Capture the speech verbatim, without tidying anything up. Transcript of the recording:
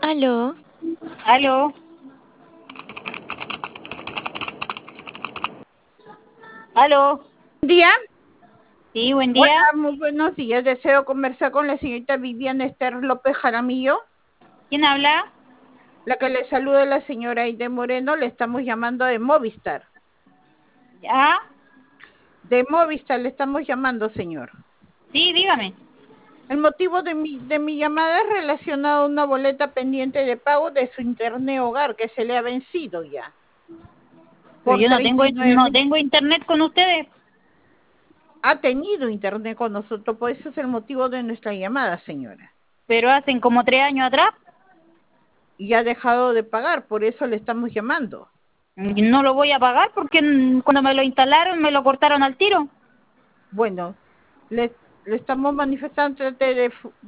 Aló. Aló. Aló. Día. Sí, buen Hola, día. muy buenos días. Deseo conversar con la señorita Viviana Esther López Jaramillo. ¿Quién habla? La que le saluda es la señora Aide Moreno. Le estamos llamando de Movistar. ¿Ya? De Movistar le estamos llamando, señor. Sí, dígame. El motivo de mi, de mi llamada es relacionado a una boleta pendiente de pago de su internet hogar que se le ha vencido ya. Pero Por yo no tengo, treinta y nueve no mil. tengo internet con ustedes. Ha tenido internet con nosotros, por eso es el motivo de nuestra llamada, señora. Pero hacen como tres años atrás. Y ha dejado de pagar, por eso le estamos llamando. No lo voy a pagar porque mm, cuando me lo instalaron me lo cortaron al tiro. Bueno, le, le estamos manifestando de,